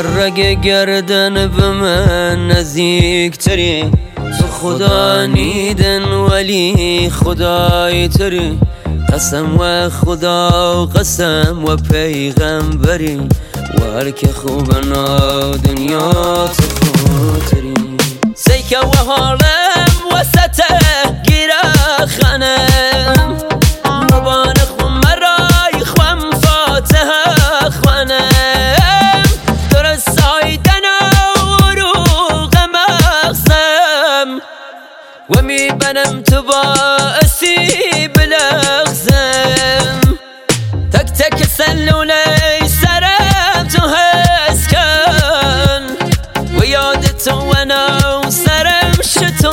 رگ گردن به من نزدیک تری، تو خدا نیدن ولی خدای تری. قسم و خدا قسم و پیغمبری، و هر که خوبنا دنیا تو خودتری. سیکه و حالم وسط گیره خانم، مبان خون مرای خوام فاتحه خوانم. درست آیدن و روغ مغزم، و میبنم تو باعثی بلغزم. تک تک سلولی سرم تو حس کن، و یاد تو و نو سرم شتو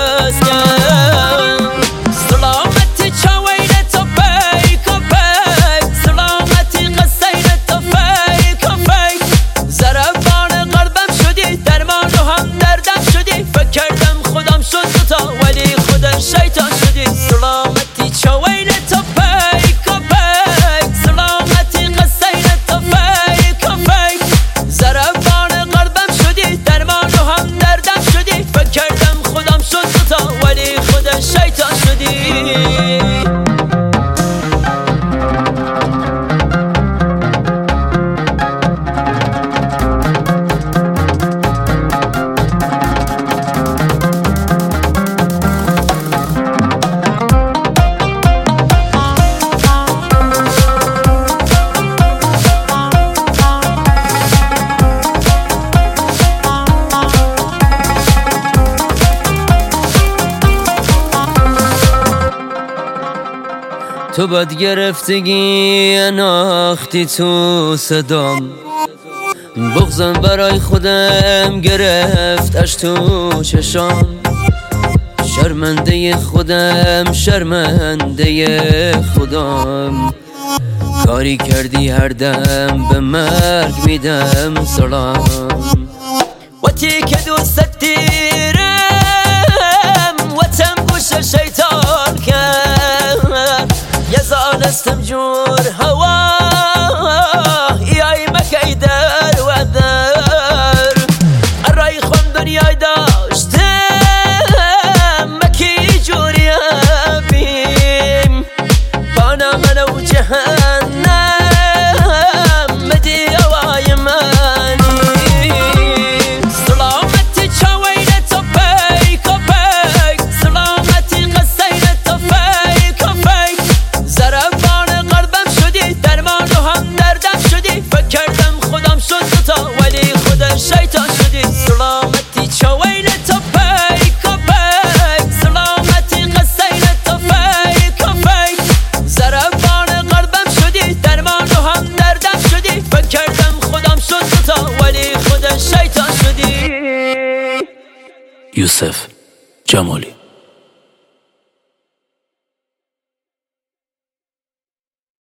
مسکن. سلامتی چاوین تو پیک و پیک، سلامتی قصین تو پیک و پیک. ضربان قلبم شدی، درمان رو هم دردم شدی. فکر کردم خودم شد تا ولی خودم شیطان شدی. سلامتی چاوین تو پیک و پیک، سلامتی قصین تو پیک و پیک. ضربان قلبم شدی، درمان رو هم دردم شدی. فکر کردم خودم شد تا ولی خودم شیطان شدی. تو بد گرفتگی اناختی تو صدام، بغضم برای خودم گرفتش تو چشام. شرمنده خودم شرمنده خودم، کاری کردی هر دم به مرگ میدم سلام. وقتی که دوست دیرم وطن گوش شیطان کرد، یزانستم جور هوا یای مکی در و در. ارای خون دنیای داشتم مکی جوری بیم، بانا منو جهنم مدی اوای منی. سلامتی چاوین تو پیک و پیک، سلامتی قصین تو پیک و پیک. ضربان قلبم شدی، درمان رو هم دردم شدی. فکر کردم خودم شد تا ولی خودم شیطان شدی. سلامتی چاوین تو پیک و پیک، سلامتی قصین تو پیک و پیک. ضربان قلبم شدی، درمان رو هم دردم شدی. فکر کردم خودم شد تا ولی خودم شیطان شدی. یوسف جمالی.